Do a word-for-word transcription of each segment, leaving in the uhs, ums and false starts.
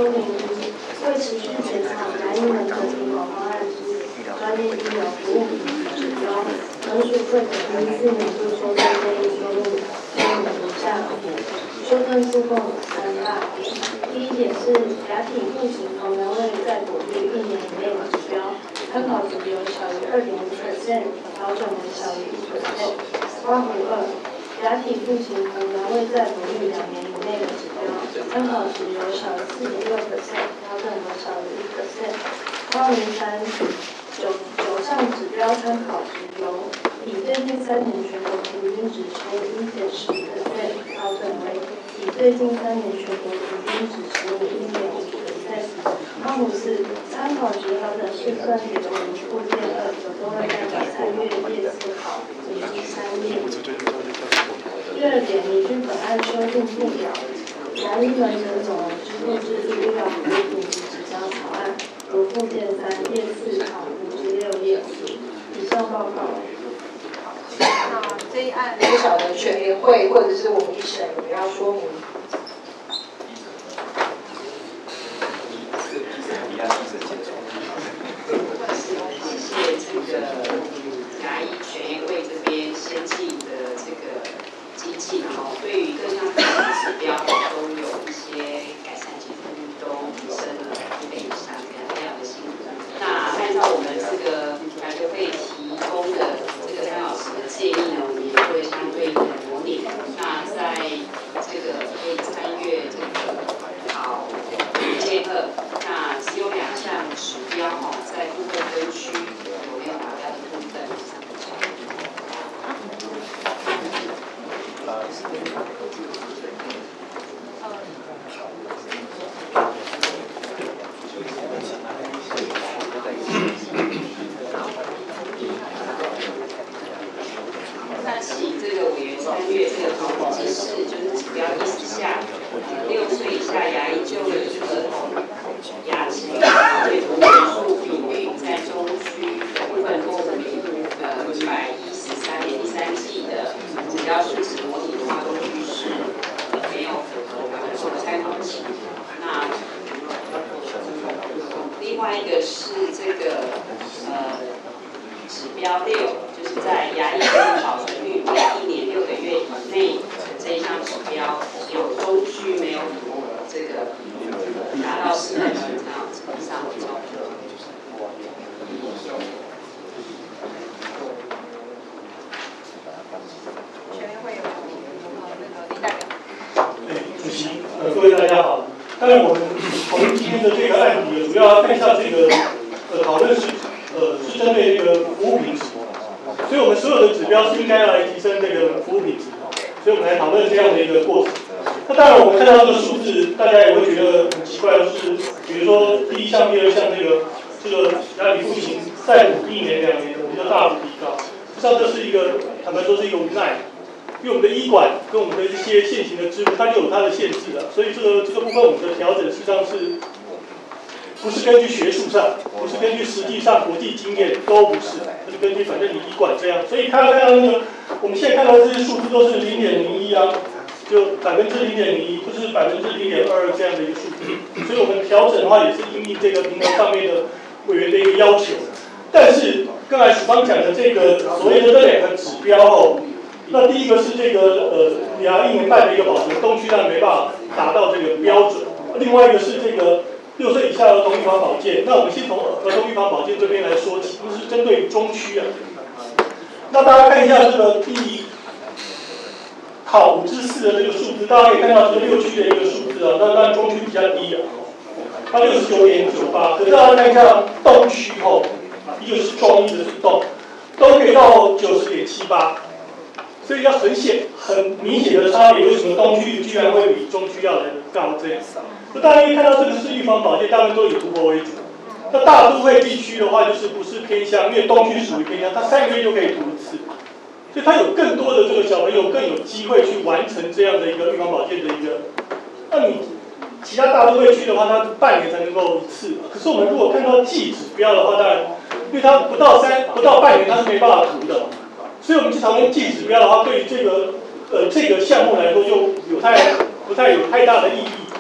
说明一，为持续检查牙医门诊推广方案之专业医疗服务品质指标，本属会本一四年度修正建议说明说明如下：修正事项三大点。第一点是牙体复形同源位在果率一年以内的指标，参考值由小于 二点五 percent 调整为小于 一 percent。刮胡二，牙体复形同源位在果率两年以内的指标，参考值由小于 四点六 percent 调整为小于 一 percent。刮胡三，九九项指标参考值由以最近三年全国平均值除以 一点十 percent 调整为以最近三年全国平均值除以 一点五 percent。刮胡四，参考值调整试算由附件二有多位代表参阅页思考以及三页。第二点，依据本案修订附表牙医门诊总额支付制度医疗服务品质指标草案，如附件三页四考五至六页。以上报告。 那这一案不晓得全联会或者是我们医生有没有要说明？ 谢谢这个牙医全联会这边先进的这个机器，然后对于各项指标都有一些改善几乎都提升了一倍以上，非常的辛苦。那按照我们这个牙学会提供的这个张老师的建议呢，我们也会相对应的模拟。那在这个可以参阅这个好结合，那只有两项指标哈，在部分分区有没有达标的部分。那请这个委员参阅这个考古记事，就是指标一十下，六岁以下牙医就诊儿童牙齿对服务人数比率在中区部分公比呃一百一十三年第三季的指标数值模拟化中趋势没有符合百分之的参考值。那另外一个是这个呃指标六，就是在牙医的保存率为一年六个月以内这一项指标，有中区没有符合这个达到四百分以上的中。 全联会有呃那个林代表。 哎，主席，呃，各位大家好。当然，我们我们今天的这个案例，主要看一下这个呃讨论是呃是针对这个服务品质，所以我们所有的指标是应该要来提升这个服务品质，所以我们来讨论这样的一个过程。那当然，我们看到这个数字，大家也会觉得很奇怪，就是比如说第一项、第二项这个这个牙体复形再补一年两年，我们就大幅提高。实际上这是一个坦白说是一个无奈。因为我们的医管跟我们的一些现行的制度，它就有它的限制的，所以这个这个部分我们的调整实际上是，不是根据学术上，不是根据实际上国际经验，都不是，它是根据反正你医管这样，所以看到看到那个，我们现在看到这些数字都是零点零一啊，就百分之零点零一，不是百分之零点二二这样的一个数字，所以我们调整的话也是因应这个名额上面的委员的一个要求，但是刚才署方讲的这个所谓的这两个指标哦。那第一个是这个呃牙一年半的一个保存，东区当然没办法达到这个标准。另外一个是这个六岁以下儿童预防保健。那我们先从儿童预防保健这边来说起，这是针对中区啊。那大家看一下这个第考五至四的这个数字，大家可以看到这个六区的一个数字啊，那那中区比较低啊，它六十九点九八。可是大家看一下东区哦，一个是中，一个是东，都可以到九十点七八。所以要很显、很明显的差别，为什么东区居然会比中区要来的高这样？那大家可以看到，这个是预防保健，大部分都以读博为主。那大都会地区的话，就是不是偏乡，因为东区属于偏乡，它三个月就可以读一次，所以它有更多的这个小朋友更有机会去完成这样的一个预防保健的一个。那你其他大都会区的话，它半年才能够一次。可是我们如果看到季指标的话，当然，因为它不到三、不到半年，它是没办法读的。所以我们去讨论季指标的话，对于这个呃这个项目来说，就有太不太有太大的意义。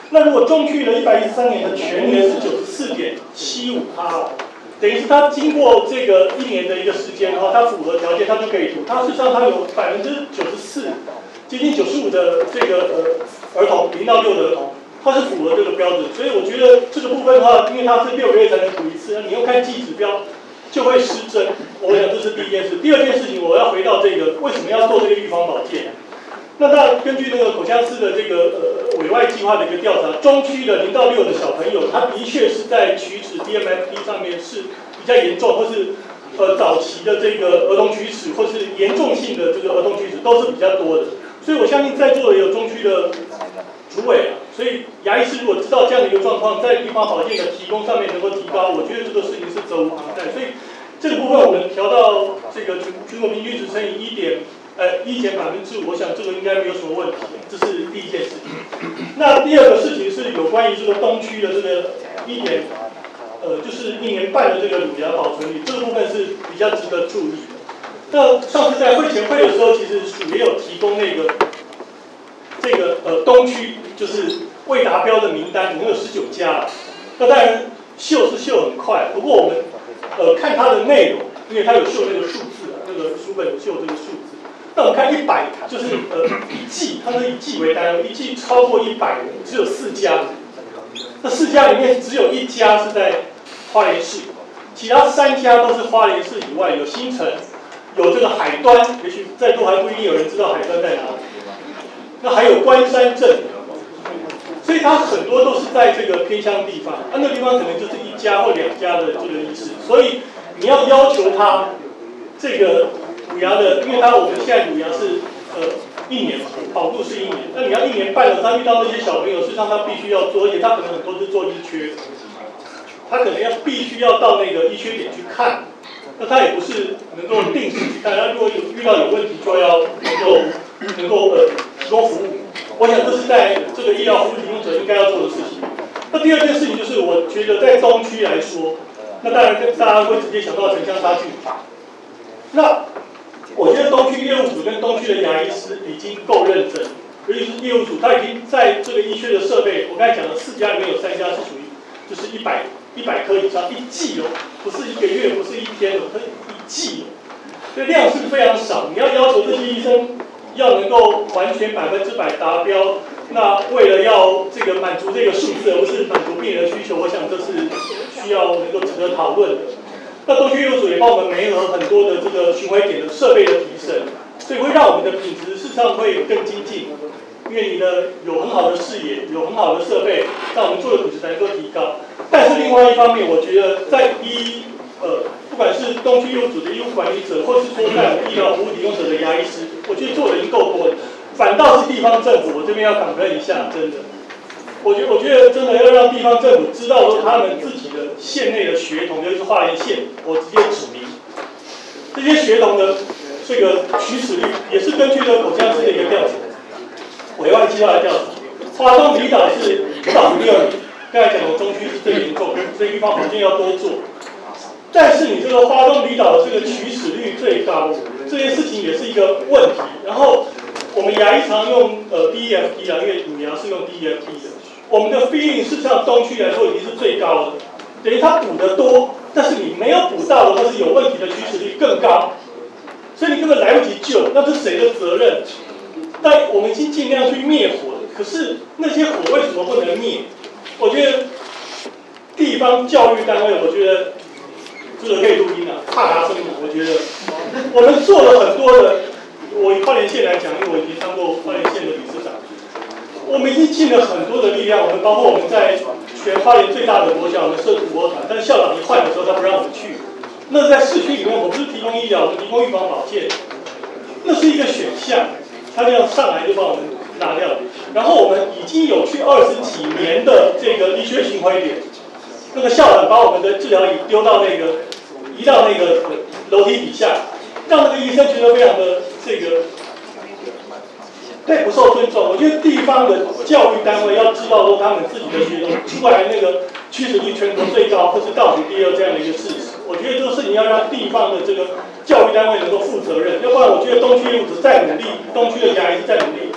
那如果中区的一百一十三年的全年是九十四点七五趴，等于是它经过这个一年的一个时间的话，它符合条件，它就可以读。它事实上它有百分之九十四，接近九十五的这个呃儿童，零到六的儿童，它是符合这个标准。所以我觉得这个部分的话，因为它是六个月才能读一次，你又看季指标就会失真。我想这是第一件事。第二件事情，我要回到这个为什么要做这个预防保健。那那根据那个口腔司的这个呃委外计划的一个调查，中区的零到六的小朋友，他的确是在龋齿 D M F T 上面是比较严重，或是呃早期的这个儿童龋齿，或是严重性的这个儿童龋齿都是比较多的。所以我相信在座的有中区的主委啊，所以牙医师如果知道这样的一个状况，在预防保健的提供上面能够提高，我觉得这个事情是责无旁贷。所以这个部分我们调到这个全国平均值乘以一点。呃，一减百分之五，我想这个应该没有什么问题，这是第一件事情。那第二个事情是有关于这个东区的这个一点，呃，就是一年半的这个乳牙保存率，这个部分是比较值得注意的。那上次在会前会的时候，其实署也有提供那个这个呃东区就是未达标的名单，总共有十九家。那当然秀是秀很快，不过我们呃看它的内容，因为它有秀那个数字啊，那个书本有秀这个数字。那我们看一百，就是呃一季，它是以季为单位，一季超过一百，只有四家。那四家里面只有一家是在花莲市，其他三家都是花莲市以外，有新城，有这个海端，也许在座还不一定有人知道海端在哪里。那还有关山镇，所以它很多都是在这个偏乡地方，啊，那个地方可能就是一家或两家的这个医师，所以你要要求他这个。乳牙的，因为它我们现在乳牙是呃一年嘛，保度是一年，那你要一年半了，他遇到那些小朋友，事实上他必须要做，而且他可能很多是做医缺，他可能要必须要到那个医缺点去看，那他也不是能够定时去看，他如果有遇到有问题，就要能够能够呃提供服务。我想这是在这个医疗服务提供者应该要做的事情。那第二件事情就是，我觉得在东区来说，那当然大家会直接想到城乡差距。那我觉得东区业务组跟东区的牙医师已经够认真，尤其是业务组，他已经在这个医缺的设备，我刚才讲的四家里面有三家是属于就是一百一百颗以上一季哦，不是一个月，不是一天哦，它是一季哦，所以量是非常少。你要要求这些医生要能够完全百分之百达标，那为了要这个满足这个数字，而不是满足病人的需求，我想这是需要能够值得讨论的。那东区业务组也帮我们媒合很多的这个巡回点的设备的提升，所以会让我们的品质事实上会更精进，因为你的有很好的视野，有很好的设备，让我们做的品质才能够提高。但是另外一方面，我觉得在医呃不管是东区业务组的医务管理者，或是说在我们医疗服务提供者的牙医师，我觉得做的已经够多了，反倒是地方政府，我这边要感恩一下，真的。我觉得，我觉得真的要让地方政府知道说，他们自己的县内的学童，尤其是花莲县，我直接指明，这些学童的这个龋齿率，也是根据这个口腔司的一个调查，委外计划的调查，花东离岛是倒数第二名，刚才讲的中区是最严重的，所以预防保健要多做。但是你这个花东离岛的这个龋齿率最高，这件事情也是一个问题。然后我们牙医常用呃 D E F T 啊，因为乳牙是用 D E F T 的。我们的 feeling 事实上东区来说已经是最高的，等于它补得多，但是你没有补到的或是有问题的龋齿率更高，所以你根本来不及救，那是谁的责任？但我们已经尽量去灭火了，可是那些火为什么不能灭？我觉得地方教育单位，我觉得这个可以录音啊，怕他声音，我觉得我们做了很多的，我以花莲县来讲，因为我已经当过花莲县的理事长。我们已经尽了很多的力量，我们包括我们在全花莲最大的国小，我们设土国团，但是校长一换的时候，他不让我们去。那在市区里面，我们不是提供医疗，我们提供预防保健，那是一个选项。他这样上来就把我们拿掉。然后我们已经有去二十几年的这个医学巡回点，那个校长把我们的治疗椅丢到那个移到那个楼梯底下，让那个医生觉得非常的这个。对，不受尊重。我觉得地方的教育单位要知道说他们自己的学生出来那个龋齿率全国最高，或是倒数第二这样的一个事实。我觉得这个事情要让地方的这个教育单位能够负责任，要不然我觉得东区业务组再努力，东区的牙医再努力，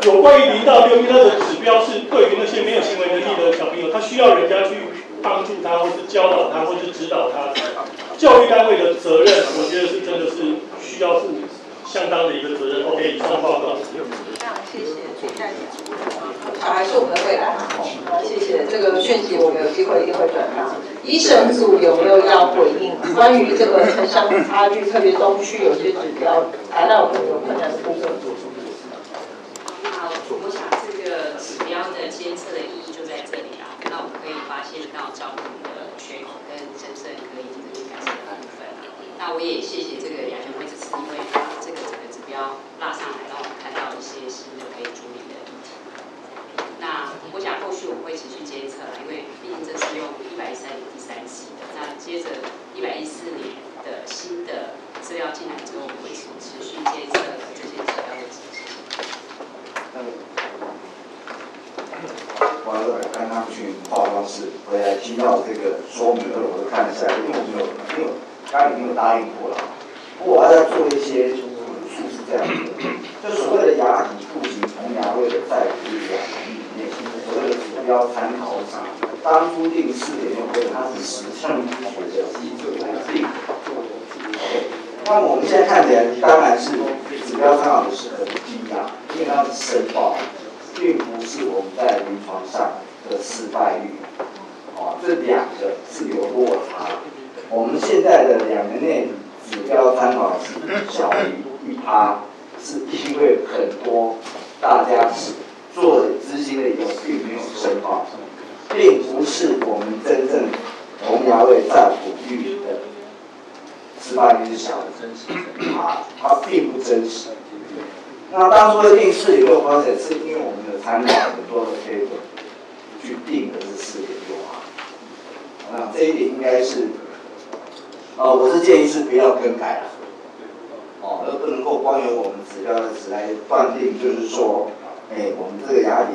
有关于零到六，因为它的指标是对于那些没有行为能力的小朋友，他需要人家去帮助他，或是教导他，或是指导他。教育单位的责任，我觉得是真的是需要负相当的一个责任。OK， 以上报告。 非常谢谢陈代表。小孩是我们的未来，好，谢谢这个讯息，我们有机会一定会转达。医审组有没有要回应关于这个城乡差距，特别东区有些指标达到很有困难的部分？ 那我想这个指标的监测的意义就在这里啊。那我们可以发现到照顾的缺口跟真正可以这个改善的部分啊。那我也谢谢这个亚权会这次因为把这个整个指标拉上来，让我们看到一些新的可以处理的议题。那我想后续我们会持续监测，因为毕竟这是用一百一十三年第三期的，那接着一百一十四年的新的资料进来之后，我们会持续监测这些指标的执行。 我刚刚去化妆室回来，听到这个说明后，我就看了下来，因为我没有没有刚刚已经有答应过了，不过我要再做一些数是这样子的，就所谓的牙体步行从牙位的在这两里面，所谓的指标参考值，当初定四点六分，它是实证医学的基准来定。OK， 那么我们现在看起来当然是指标参考值是很低啊，因为它是申报。并不是我们在临床上的失败率，哦，这两个是有落差。我们现在的两年内指标参考值小于一趴，是因为很多大家做的执行了以后并没有申报，并不是我们真正红牙位占卜率的失败率是小于啊，它并不真实。那当初的定四点六方程是因为我们有参考很多的 paper 去定的是四点六啊，那这一点应该是，呃，我是建议是不要更改了，哦，而不能够光由我们指标的值来断定，就是说，哎，我们这个牙体